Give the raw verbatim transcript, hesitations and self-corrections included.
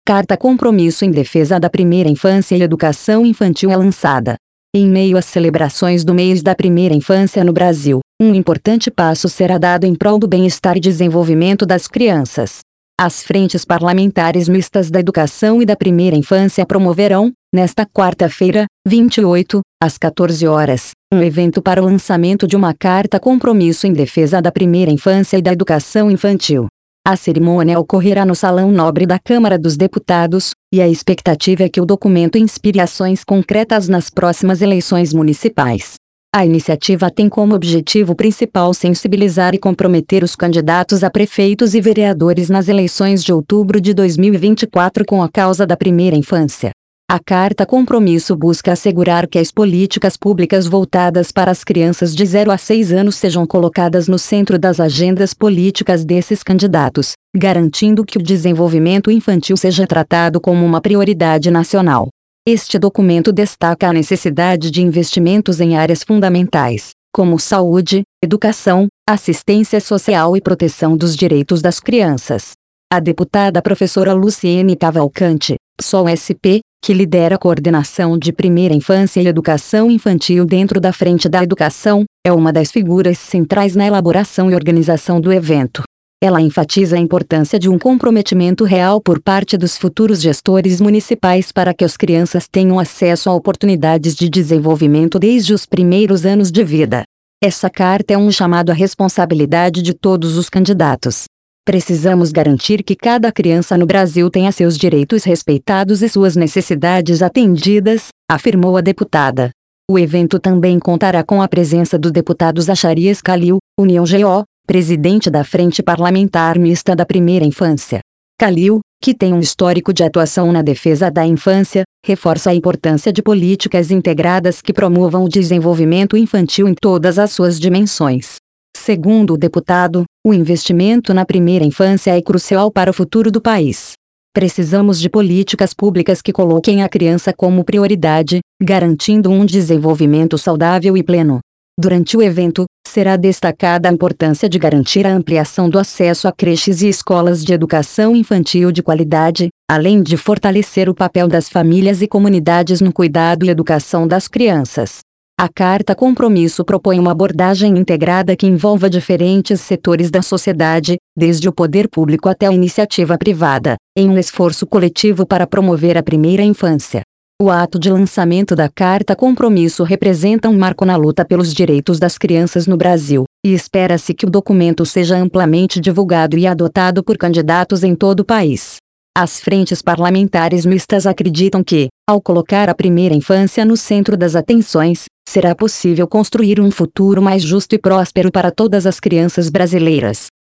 Carta Compromisso em Defesa da Primeira Infância e Educação Infantil é lançada. Em meio às celebrações do mês da primeira infância no Brasil, um importante passo será dado em prol do bem-estar e desenvolvimento das crianças. As frentes parlamentares mistas da educação e da primeira infância promoverão, nesta quarta-feira, vinte e oito, às quatorze horas, um evento para o lançamento de uma carta compromisso em defesa da primeira infância e da educação infantil. A cerimônia ocorrerá no Salão Nobre da Câmara dos Deputados, e a expectativa é que o documento inspire ações concretas nas próximas eleições municipais. A iniciativa tem como objetivo principal sensibilizar e comprometer os candidatos a prefeitos e vereadores nas eleições de outubro de dois mil e vinte e quatro com a causa da primeira infância. A Carta Compromisso busca assegurar que as políticas públicas voltadas para as crianças de zero a seis anos sejam colocadas no centro das agendas políticas desses candidatos, garantindo que o desenvolvimento infantil seja tratado como uma prioridade nacional. Este documento destaca a necessidade de investimentos em áreas fundamentais, como saúde, educação, assistência social e proteção dos direitos das crianças. A deputada professora Luciene Cavalcante, P SOL S P, que lidera a coordenação de primeira infância e educação infantil dentro da Frente da Educação, é uma das figuras centrais na elaboração e organização do evento. Ela enfatiza a importância de um comprometimento real por parte dos futuros gestores municipais para que as crianças tenham acesso a oportunidades de desenvolvimento desde os primeiros anos de vida. Essa carta é um chamado à responsabilidade de todos os candidatos. Precisamos garantir que cada criança no Brasil tenha seus direitos respeitados e suas necessidades atendidas, afirmou a deputada. O evento também contará com a presença do deputado Zacharias Calil, União G O, presidente da Frente Parlamentar Mista da Primeira Infância. Calil, que tem um histórico de atuação na defesa da infância, reforça a importância de políticas integradas que promovam o desenvolvimento infantil em todas as suas dimensões. Segundo o deputado, o investimento na primeira infância é crucial para o futuro do país. Precisamos de políticas públicas que coloquem a criança como prioridade, garantindo um desenvolvimento saudável e pleno. Durante o evento, será destacada a importância de garantir a ampliação do acesso a creches e escolas de educação infantil de qualidade, além de fortalecer o papel das famílias e comunidades no cuidado e educação das crianças. A Carta Compromisso propõe uma abordagem integrada que envolva diferentes setores da sociedade, desde o poder público até a iniciativa privada, em um esforço coletivo para promover a primeira infância. O ato de lançamento da Carta Compromisso representa um marco na luta pelos direitos das crianças no Brasil, e espera-se que o documento seja amplamente divulgado e adotado por candidatos em todo o país. As frentes parlamentares mistas acreditam que, ao colocar a primeira infância no centro das atenções, será possível construir um futuro mais justo e próspero para todas as crianças brasileiras.